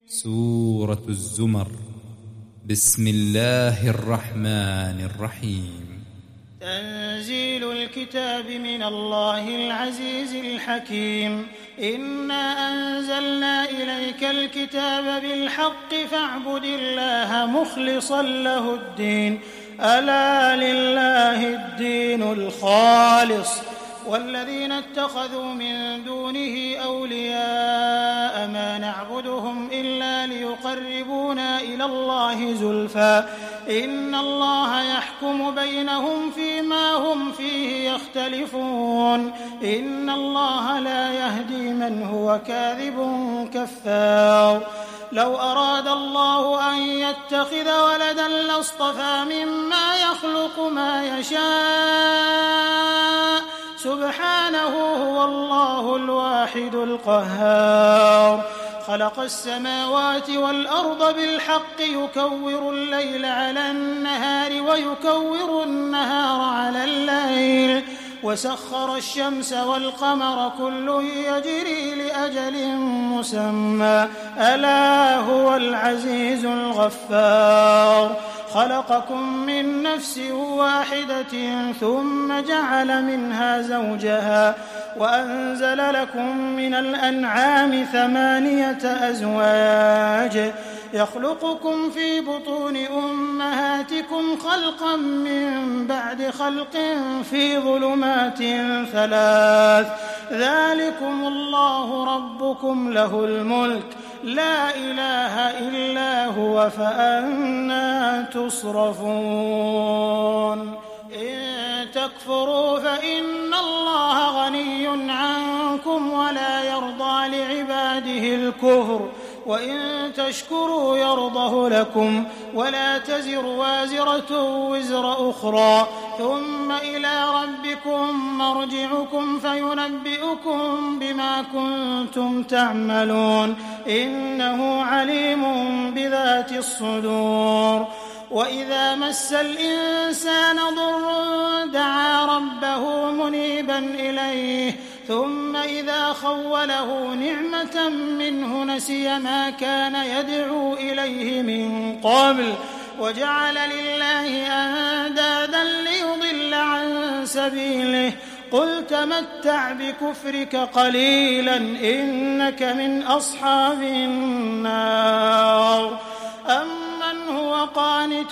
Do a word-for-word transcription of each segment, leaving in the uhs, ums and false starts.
سورة الزمر. بسم الله الرحمن الرحيم. تنزيل الكتاب من الله العزيز الحكيم. إنا أنزلنا إليك الكتاب بالحق فاعبد الله مخلصا له الدين ألا لله الدين الخالص والذين اتخذوا من دونه أولياء ما نعبدهم إلا ليقربونا إلى الله زلفى إن الله يحكم بينهم فيما هم فيه يختلفون إن الله لا يهدي من هو كاذب كفار. لو أراد الله أن يتخذ ولدا لاصطفى مما يخلق ما يشاء سبحانه هو الله الواحد القهار. خلق السماوات والأرض بالحق يكور الليل على النهار ويكور النهار على الليل وسخر الشمس والقمر كل يجري لأجل مسمى ألا هو العزيز الغفار. خلقكم من نفس واحدة ثم جعل منها زوجها وأنزل لكم من الأنعام ثمانية أزواج يخلقكم في بطون أمهاتكم خلقا من بعد خلق في ظلمات ثلاث ذلكم الله ربكم له الملك لا إله إلا هو فأنى تصرفون. إن تكفروا فإن الله غني عنكم ولا يرضى لعباده الكفر وإن تشكروا يرضه لكم ولا تزر وازرة وزر أخرى ثم إلى ربكم مرجعكم فينبئكم بما كنتم تعملون إنه عليم بذات الصدور. وإذا مس الإنسان ضر دعا ربه منيبا إليه ثم إذا خوله نعمة منه نسي ما كان يدعو إليه من قبل وجعل لله أندادا ليضل عن سبيله قل تمتع بكفرك قليلا إنك من أصحاب النار. أمن هو قانت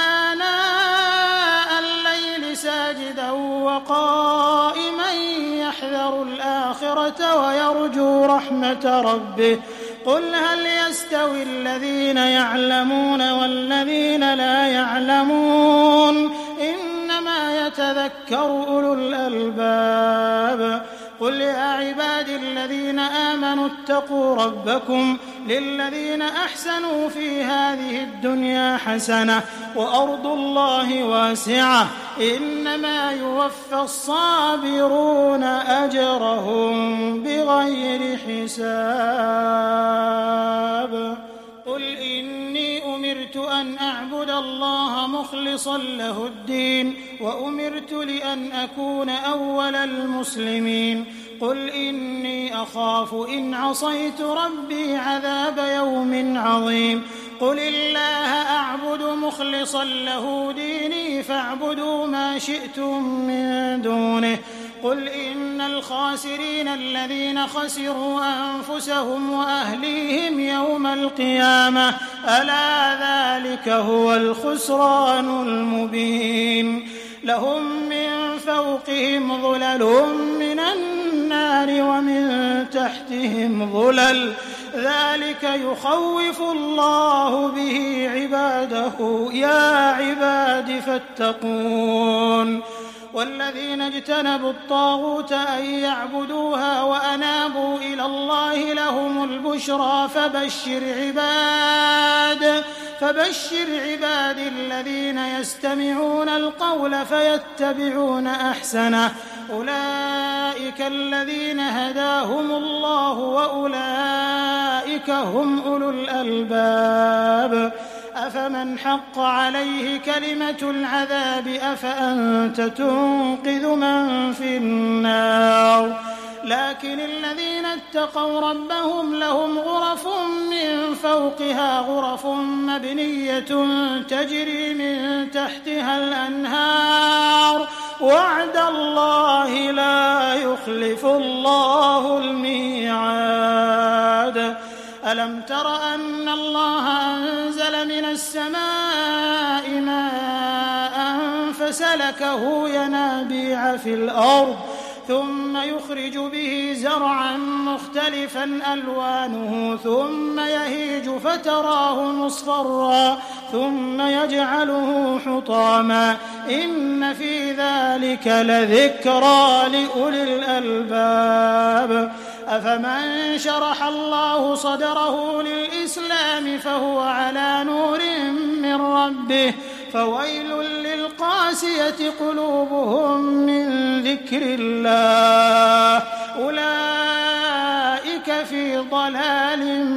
آناء الليل ساجدا وقائما يحذر الآخرة ويرجو رحمة ربه قل هل يستوي الذين يعلمون والذين لا يعلمون إنما يتذكر أولو الألباب. قل يا عبادي الذين آمنوا اتقوا ربكم للذين أحسنوا في هذه الدنيا حسنة وأرض الله واسعة إنما يوفى الصابرون أجرهم بغير حساب. قل إني أمرت أن أعبد الله مخلصا له الدين وأمرت لأن أكون أول المسلمين. قل إني أخاف إن عصيت ربي عذاب يوم عظيم. قل الله أعبد مخلصا له ديني فاعبدوا ما شئتم من دونه. قل إن الخاسرين الذين خسروا أنفسهم وأهليهم يوم القيامة ألا ذلك هو الخسران المبين. لهم من فوقهم ظلل من النار ومن تحتهم ظلل ذلك يخوف الله به عباده يا عباد فاتقون. والذين اجتنبوا الطاغوت أن يعبدوها وأنابوا إلى الله لهم البشرى فبشر عباد فبشر عباد الذين يستمعون القول فيتبعون أحسنه أولئك الذين هداهم الله وأولئك هم أولو الألباب. أفمن حق عليه كلمة العذاب أفأنت تنقذ من في النار لكن الذين اتقوا ربهم لهم غرف من فوقها غرف مبنية تجري من تحتها الأنهار وعد الله لا يخلف الله الميعاد. ألم تر أن الله أنزل من السماء ماء فسلكه ينابيع في الأرض ثم يخرج به زرعا مختلفا ألوانه ثم يهيج فتراه مصفرا ثم يجعله حطاما إن في ذلك لذكرى لأولي الألباب. أفمن شرح الله صدره للإسلام فهو على نور من ربه فويل للقاسية قلوبهم من ذكر الله أولئك في ضلال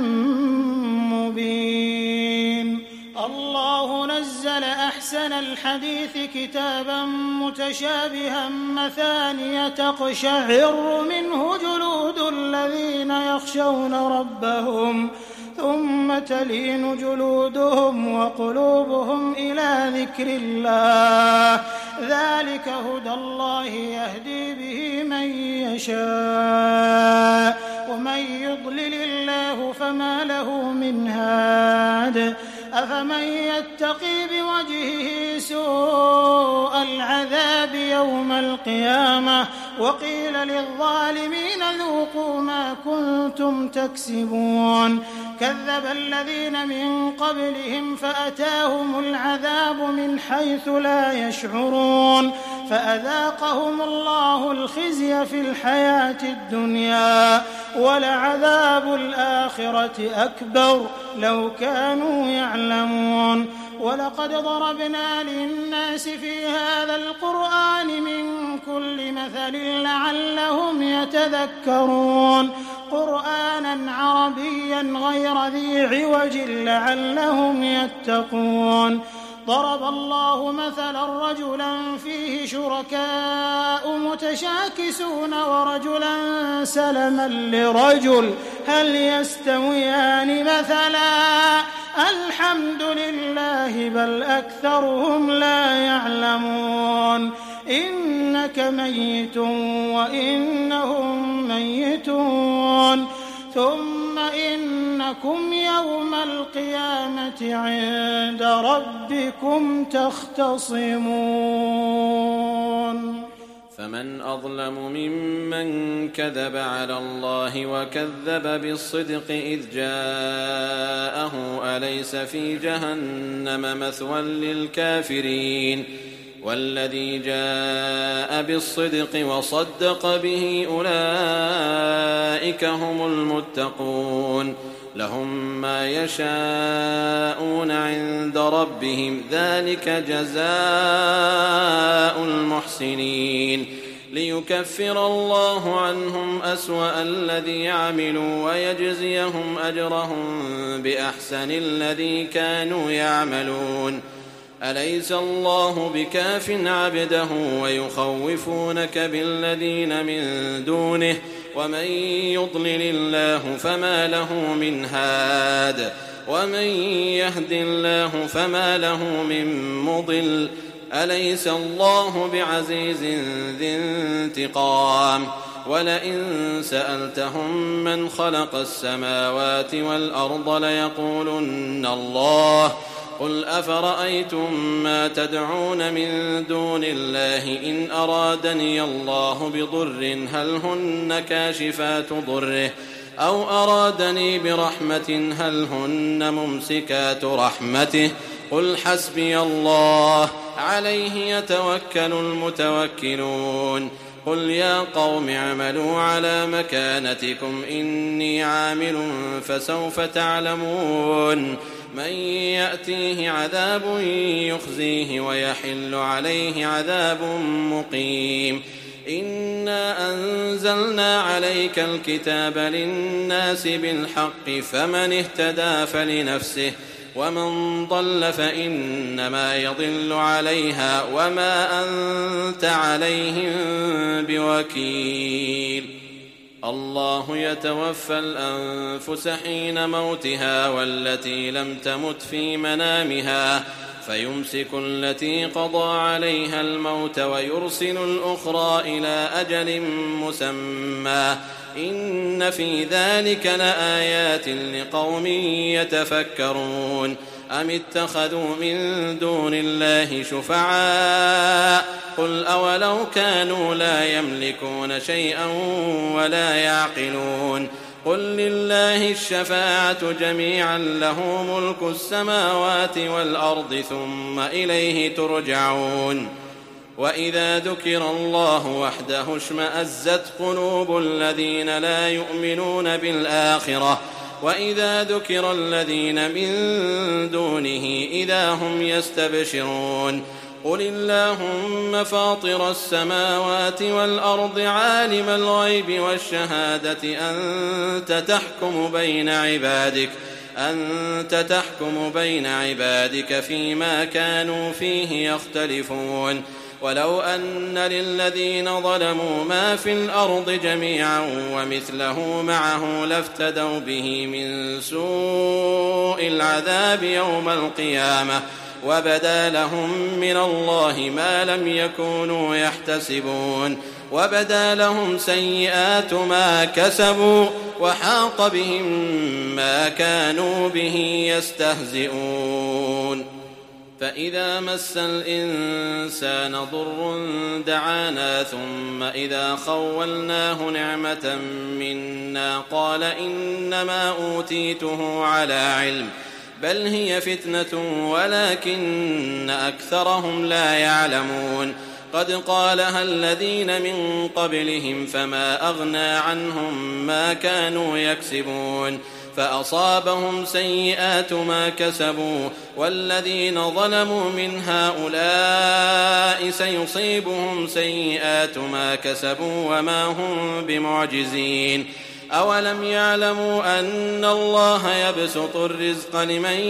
مبين. الله نزل أحسن الحديث كتابا متشابها مثانية تقشعر منه جلود الذين يخشون ربهم ثم تلين جلودهم وقلوبهم إلى ذكر الله ذلك هدى الله يهدي به من يشاء ومن يضلل الله فما له من هاد. أفمن يتقي بوجهه سوء العذاب يوم القيامة وقيل للظالمين ذوقوا ما كنتم تكسبون. كذب الذين من قبلهم فأتاهم العذاب من حيث لا يشعرون فأذاقهم الله الخزي في الحياة الدنيا ولعذاب الآخرة أكبر لو كانوا يعلمون. ولقد ضربنا للناس في هذا القرآن من كل مثل لعلهم يتذكرون قرآنا عربيا غير ذي عوج لعلهم يتقون. ضرب الله مثلا رجلا فيه شركاء متشاكسون ورجلا سلما لرجل هل يستويان مثلا الحمد لله بل أكثرهم لا يعلمون. إنك ميت وإنهم ميتون ثم إنكم يوم القيامة عند ربكم تختصمون. فمن أظلم ممن كذب على الله وكذب بالصدق إذ جاءه أليس في جهنم مثوى للكافرين والذي جاء بالصدق وصدق به أولئك هم المتقون لهم ما يشاءون عند ربهم ذلك جزاء المحسنين ليكفر الله عنهم أسوأ الذي عملوا ويجزيهم أجرهم بأحسن الذي كانوا يعملون. أليس الله بكاف عبده ويخوفونك بالذين من دونه ومن يضلل الله فما له من هاد ومن يهد الله فما له من مضل أليس الله بعزيز ذي انتقام. ولئن سألتهم من خلق السماوات والأرض ليقولن الله قل أفرأيتم ما تدعون من دون الله إن أرادني الله بضر هل هن كاشفات ضره أو أرادني برحمة هل هن ممسكات رحمته قل حسبي الله عليه يتوكل المتوكلون. قل يا قوم اعملوا على مكانتكم إني عامل فسوف تعلمون من يأتيه عذاب يخزيه ويحل عليه عذاب مقيم. إنا أنزلنا عليك الكتاب للناس بالحق فمن اهتدى فلنفسه ومن ضل فإنما يضل عليها وما أنت عليهم بوكيل. الله يتوفى الأنفس حين موتها والتي لم تمت في منامها فيمسك التي قضى عليها الموت ويرسل الأخرى إلى أجل مسمى إن في ذلك لآيات لقوم يتفكرون أم اتخذوا من دون الله شفعاء قل أولو كانوا لا يملكون شيئا ولا يعقلون قل لله الشفاعة جميعا له ملك السماوات والأرض ثم إليه ترجعون وإذا ذكر الله وحده اشمأزت قلوب الذين لا يؤمنون بالآخرة وإذا ذكر الذين من دونه إذا هم يستبشرون قل اللهم فاطر السماوات والأرض عالم الغيب والشهادة أنت تحكم بين عبادك أنت تحكم بين عبادك فيما كانوا فيه يختلفون ولو أن للذين ظلموا ما في الأرض جميعا ومثله معه لافتدوا به من سوء العذاب يوم القيامة وبدا لهم من الله ما لم يكونوا يحتسبون وبدا لهم سيئات ما كسبوا وحاق بهم ما كانوا به يستهزئون فإذا مس الإنسان ضر دعانا ثم إذا خولناه نعمة منا قال إنما أوتيته على علم بل هي فتنة ولكن أكثرهم لا يعلمون قد قالها الذين من قبلهم فما أغنى عنهم ما كانوا يكسبون فأصابهم سيئات ما كسبوا والذين ظلموا من هؤلاء سيصيبهم سيئات ما كسبوا وما هم بمعجزين أولم يعلموا أن الله يبسط الرزق لمن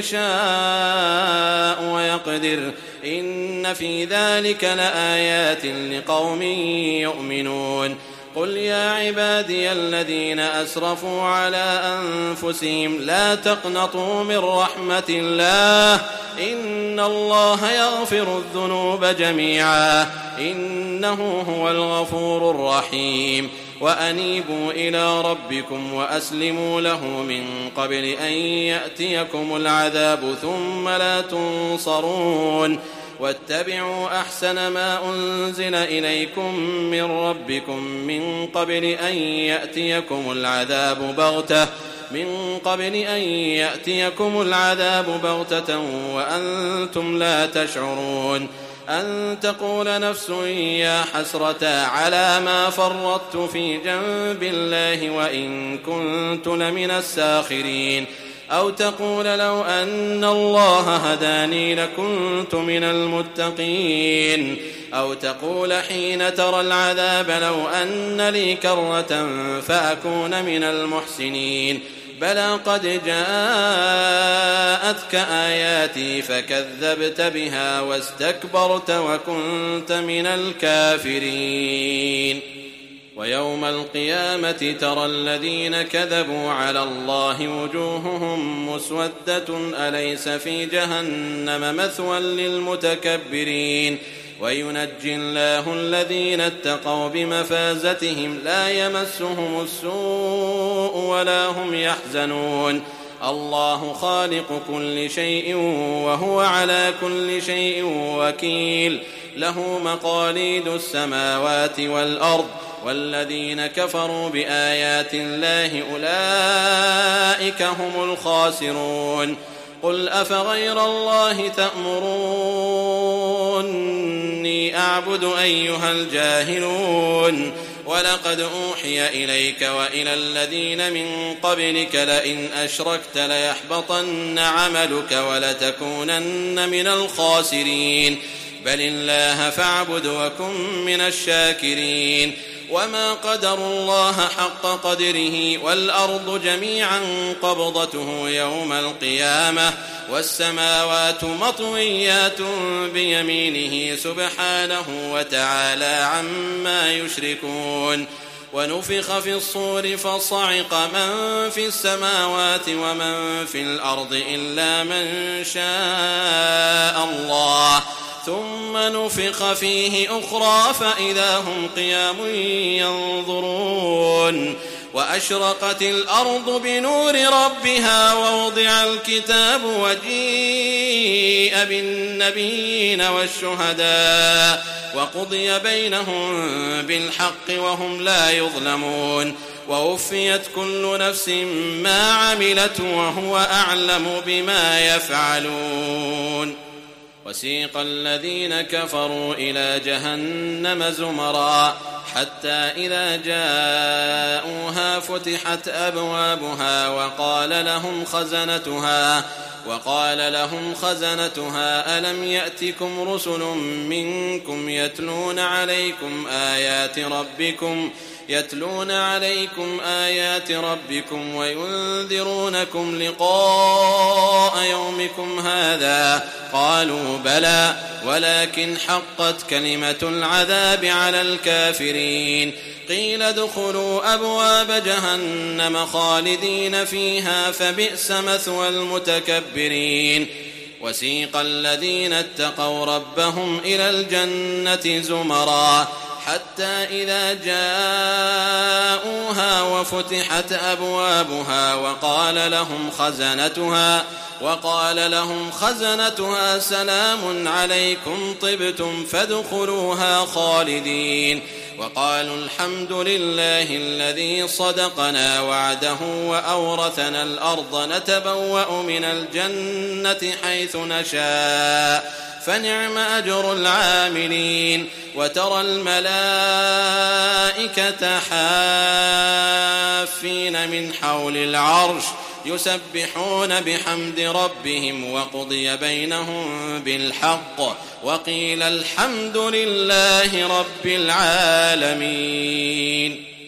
يشاء ويقدر إن في ذلك لآيات لقوم يؤمنون قل يا عبادي الذين أسرفوا على أنفسهم لا تقنطوا من رحمة الله إن الله يغفر الذنوب جميعا إنه هو الغفور الرحيم وأنيبوا إلى ربكم وأسلموا له من قبل أن يأتيكم العذاب ثم لا تنصرون واتبعوا أحسن ما أنزل إليكم من ربكم من قبل أن يأتيكم العذاب بغتة من قبل أن يأتيكم العذاب بغتة وأنتم لا تشعرون أن تقول نفس يا حسرة على ما فرطت في جنب الله وإن كنت لمن الساخرين أو تقول لو أن الله هداني لكنت من المتقين أو تقول حين ترى العذاب لو أن لي كرة فأكون من المحسنين بلى قد جاءتك آياتي فكذبت بها واستكبرت وكنت من الكافرين ويوم القيامة ترى الذين كذبوا على الله وجوههم مسودة أليس في جهنم مثوى للمتكبرين وينجي الله الذين اتقوا بمفازتهم لا يمسهم السوء ولا هم يحزنون الله خالق كل شيء وهو على كل شيء وكيل له مقاليد السماوات والأرض والذين كفروا بآيات الله أولئك هم الخاسرون قل أفغير الله تأمروني أعبد أيها الجاهلون ولقد أوحي إليك وإلى الذين من قبلك لئن أشركت ليحبطن عملك ولتكونن من الخاسرين بل الله فاعبد وكن من الشاكرين وما قدروا الله حق قدره والأرض جميعا قبضته يوم القيامة والسماوات مطويات بيمينه سبحانه وتعالى عما يشركون ونفخ في الصور فصعق من في السماوات ومن في الأرض إلا من شاء الله ثم نفخ فيه أخرى فإذا هم قيام ينظرون وأشرقت الأرض بنور ربها ووضع الكتاب وجيء بالنبيين والشهداء وقضي بينهم بالحق وهم لا يظلمون ووفيت كل نفس ما عملت وهو أعلم بما يفعلون. وسيق الذين كفروا إلى جهنم زمرا حتى إذا جاءوها فتحت أبوابها وقال لهم خزنتها وقال لهم خزنتها ألم يأتكم رسل منكم يتلون عليكم آيات ربكم يتلون عليكم آيات ربكم وينذرونكم لقاء يومكم هذا قالوا بلى ولكن حقت كلمة العذاب على الكافرين قيل ادخلوا أبواب جهنم خالدين فيها فبئس مثوى المتكبرين. وسيق الذين اتقوا ربهم إلى الجنة زمرا حتى إذا جاءوها وفتحت أبوابها وقال لهم خزنتها وقال لهم خزنتها سلام عليكم طبتم فادخلوها خالدين وقالوا الحمد لله الذي صدقنا وعده وأورثنا الأرض نتبوأ من الجنة حيث نشاء فنعم أجر العاملين. وترى الملائكة حافين من حول العرش يسبحون بحمد ربهم وقضي بينهم بالحق وقيل الحمد لله رب العالمين.